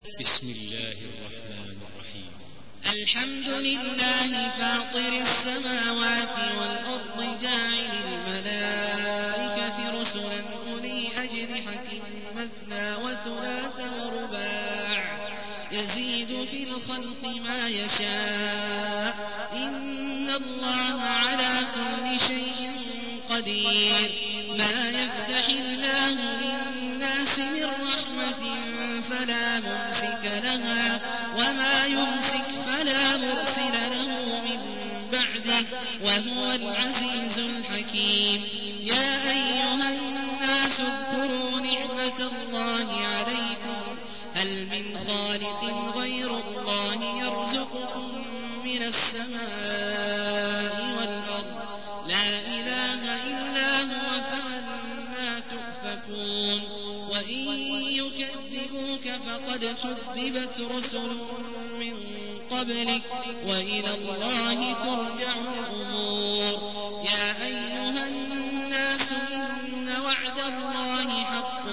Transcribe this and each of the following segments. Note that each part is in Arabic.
بسم الله الرحمن الرحيم. الحمد لله فاطر السماوات والأرض جاعل الملائكة رسلا أولي أجنحة مثنى وثلاث ورباع يزيد في الخلق ما يشاء إن الله على كل شيء قدير. ما يفتح الله للناس من رحمة فلا ممسك لها وما يمسك فلا مرسل له من بعده وهو العزيز الحكيم. يا أيها الناس اذكروا نعمة الله عليكم هل من خالق غير الله يرزقكم من السماء والأرض لا إله إلا هو فأنى تؤفكون. وإن يكذبوك فقد كذبت رسل من قبلك وإلى الله ترجع الأمور. يا أيها الناس إن وعد الله حق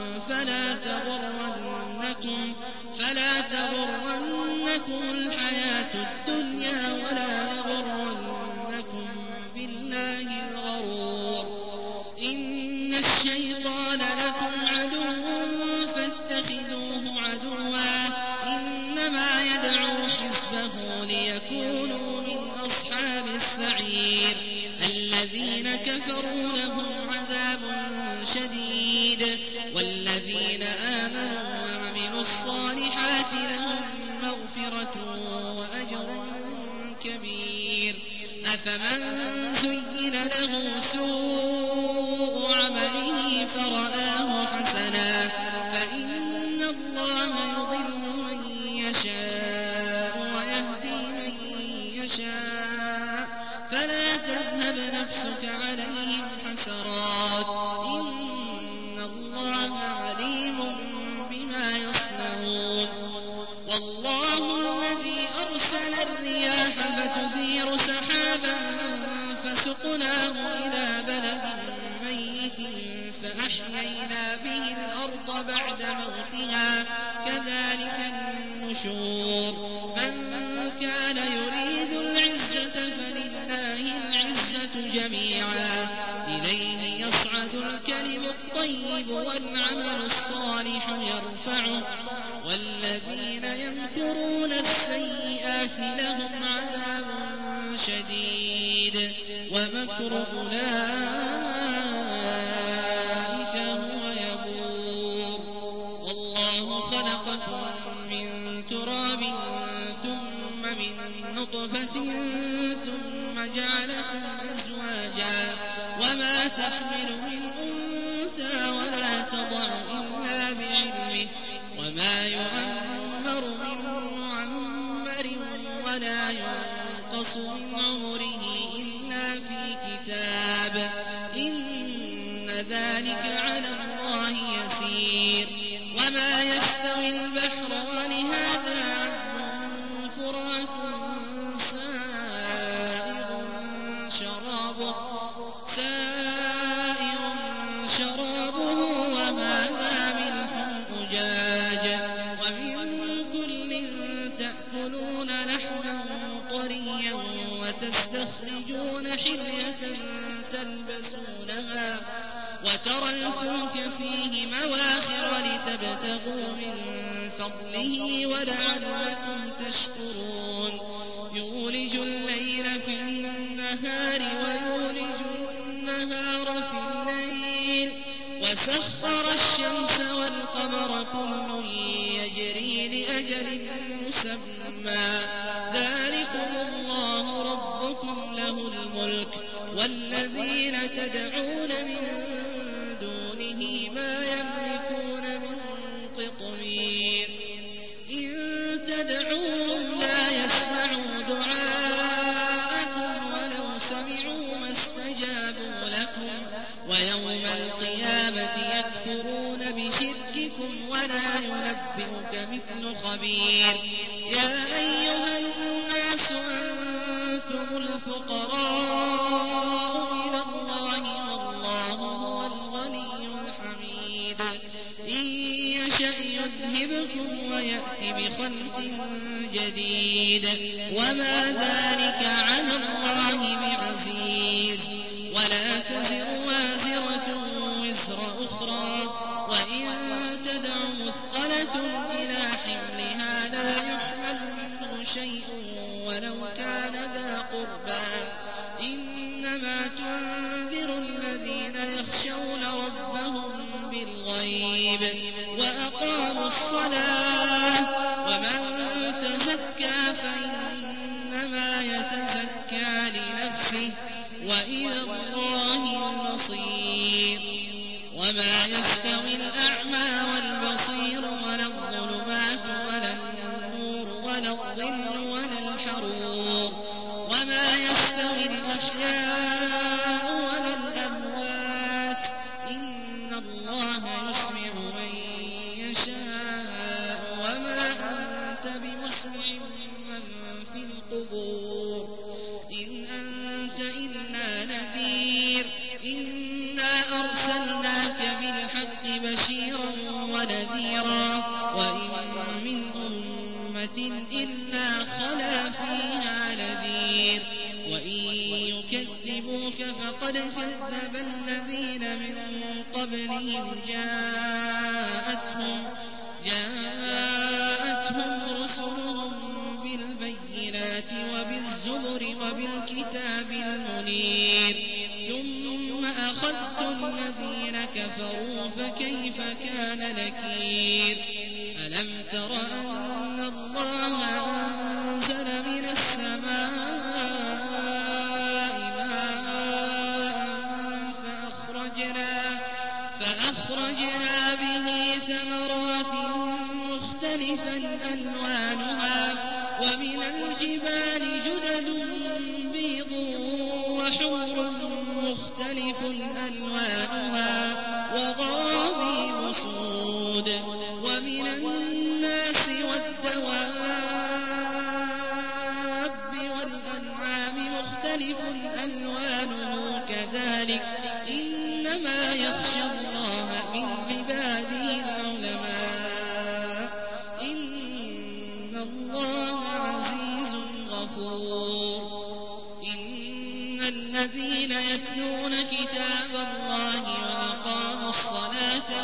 فلا تغرنكم الحياة الدنيا ولا يغرنكم بالله الغرور. إن الشيطان لكم عدو فاتخذوه عدوا إنما يدعو حزبه ليكونوا من أصحاب السعير. الذين كفروا لهم عذاب شديد والذين آمنوا وعملوا الصالحات لهم مغفرة وأجر كبير. أفمن زين له سوء عمله فرآه حسنا فإن الله يضل من يشاء ويهدي من يشاء فلا تذهب نفسك عليهم حسرات إن الله عليم بما يصنعون. والله الذي أرسل الرياح فتثير سحابا فسقناه إلى بلد ميت فأحيينا به الأرض بعد موتها كذلك النشور. من كان يريد العزة فلله العزة جميعا إليه يصعد الكلم الطيب والعمل الصالح يرفعه والذين يمكرون السيئات لهم عذاب شديد ومكر أولئك هو يبور. والله خلقكم من تراب ثم من نطفة ثم جعلكم أزواجا وما تحمل من أنثى ولا تضع إلا بعلمه وما يعمر من معمر ولا ينقص من عمره إلا في كتاب إن ذلك على الله يسير. وما يستوي البحران هذا عذب فرات سائغ شرابه وهذا ملح أجاج ومن كل تأكلون لحما طريا وتستخرجون حلية تلبسونها وترى الفلك فيه مواخر لتبتغوا من فضله ولعلكم تشكرون. يولج الليل في النهار ويولج النهار في الليل وسخر الشمس والقمر كل يجري لأجل مسمى ذلكم الله ربكم له الملك والذين تدعون من دونه ما يملكون من قطمير. إن تدعوهم لا يسمعوا دعاءكم ولو سمعوا ما استجابوا لكم ويوم القيامة يكفرون بشرككم ولا ينبئك مثل خبير. يا أيها الناس أنتم الفقراء إلى الله والله هو الغني الحميد. إن يشأ يذهبكم ويأتي بخلق جديد وما ذلك على الله بعزيز. ولا تزر وازرة وزر أخرى وإن تدع مثقلة إلى حملها لا يحمل منه شيء ولو كان ذا قربى إنما تنذر الذين يخشون ربهم بالغيب وأقاموا الصلاة ومن تزكى فإنما يتزكى لنفسه وإلى الله المصير. وما يستوي الأعمى والبصير ولا الظلمات ولا النور ولا الظل ولا الحرور وما يستوي الأحياء ولا الأموات إن الله يسمع من يشاء وما أنت بمسمع من في القبور إن أنت إلا نذير إنا أرسلناك بالحق بشيرا ونذيرا وإن من أمة إلا خلا فيها نذير وإن يكذبوك فقد كذب الذين من قبلهم جاءتهم رسلهم بالبينات وبالزبر وبالكتاب المنير ثم أخذت الذين كفروا فكيف كان نكير. ألم تر أن الله أنزل من السماء ماء فأخرجنا به ثمرات مختلفا ألوانها ومن الجبال جدد بيض وحمر مختلف ألوانها وغرابيب سود ومن الناس والدواب والأنعام مختلف ألوانه كذلك إنما يخشى الله من عباده العلماء إن الله عزيز غفور. إن الذين يتلون كتاب الله وأقاموا الصلاة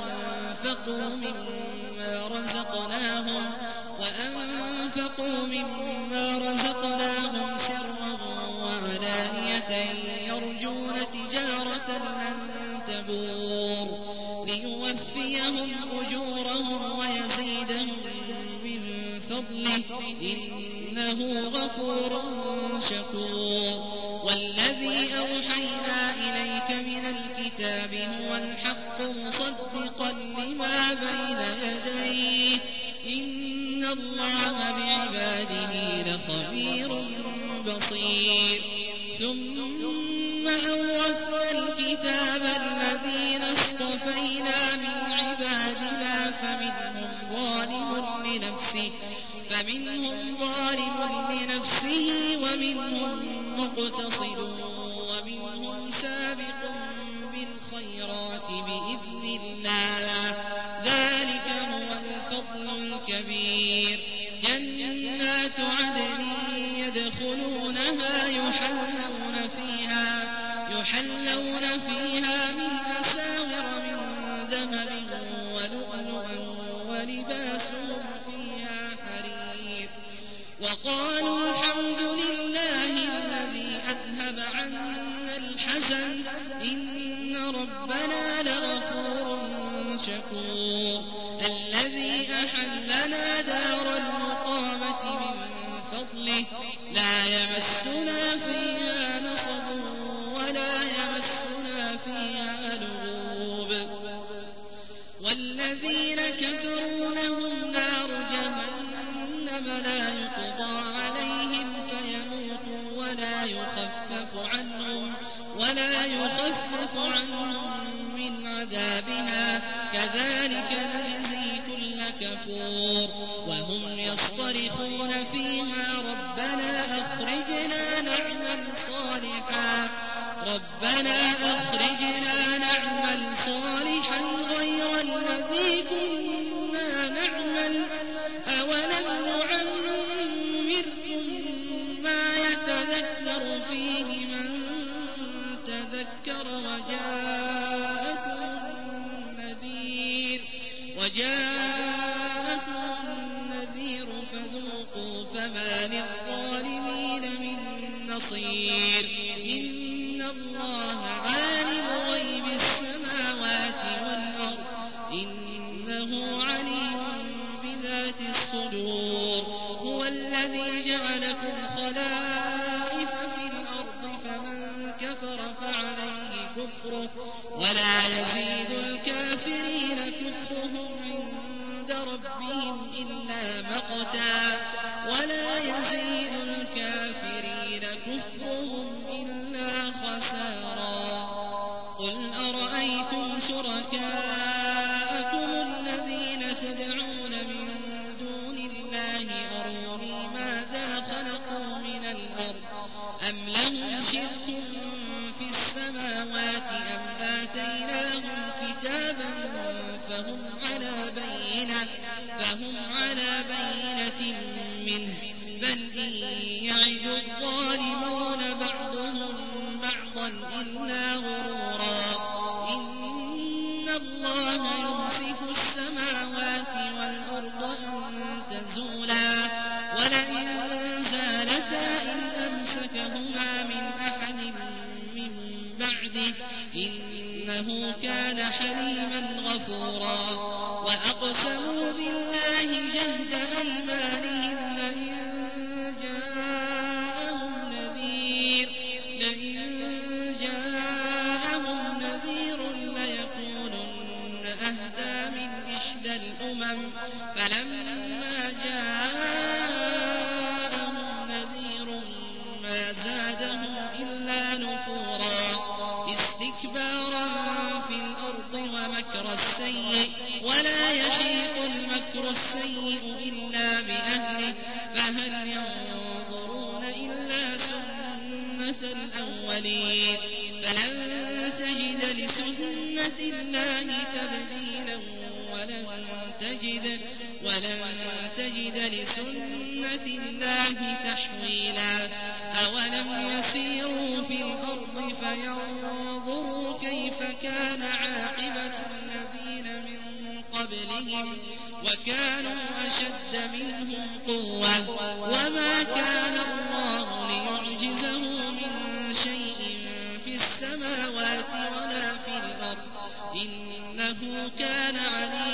وأنفقوا مما رزقناهم سرا وعلانية يرجون تجارة لن تبور ليوفيهم أجورهم ويزيدهم من فضله إنه غفور شكور. والذي أوحينا إليك من الكتاب هو الحق مصدقا لما بين يديه إن الله بعباده لخبير بصير. ثم أورثنا الكتاب الذين اصطفينا من عبادنا فمنهم ظالم لنفسه ومنهم مقتصد ومنهم سابق بالخيرات بإذن الله ذلك هو الفضل الكبير. جنات عدن يدخلونها يحلون فيها من أساور من ذهب ولؤلؤا ولباسهم فيها حرير. وقالوا الحمد لله الذي أذهب عنا الحزن إن ربنا لغفور شكور. الذي أحلنا دار المقامة من فضله لا يمسنا فيها نصب ولا يمسنا فيها لغوب. والذين كفروا لهم نار جهنم لا يقضى عليهم فيموتوا ولا يخفف عنهم من عذابها كذلك نجزي كل كفور. وهم يصطرخون فيها ربنا أخرجنا نعمل صالحا غير الذي كنا نعمل الصدور هو الذي جعلكم خلائف في الأرض فمن كفر فعليه كفره ولا يزيد الكافرين كفرهم عند ربهم إلا مقتا ولا يزيد الكافرين كفرهم إلا خسارا قل أرأيتم شركاءكم الذين تدعون من دون الله أروني ماذا خلقوا من الأرض أم لهم شرك في السماوات أم آتيناهم كتابا فهم على بينة منه بل إن يعد الظالمون بعضهم بعضا إلا غرورا إن الله يمسك السماوات والأرض أن تزولا ولئن زالتا إن أمسكهما من أحد من بعده إنه كان حليما غفورا وأقسموا بالله جهد أيمانهم لئن جاءهم نذير ليكونن أهدى من إحدى الأمم فلما جاءهم نذير ما زادهم إلا نفورا استكبارا في الأرض ومكر السيء ولا يحيق المكر السيء إلا بأهله فهل ينظرون إلا سنة الأولين فلن تجد لسنة الله تبديلا ولن تجد لسنة الله تحويلا أولم يسيروا في الأرض فينظروا كيف كان عاقبة الذين من قبلهم وكانوا أشد منهم قوة وما كان الله ليعجزه من شيء في السماوات ولا في الأرض إنه كان عليما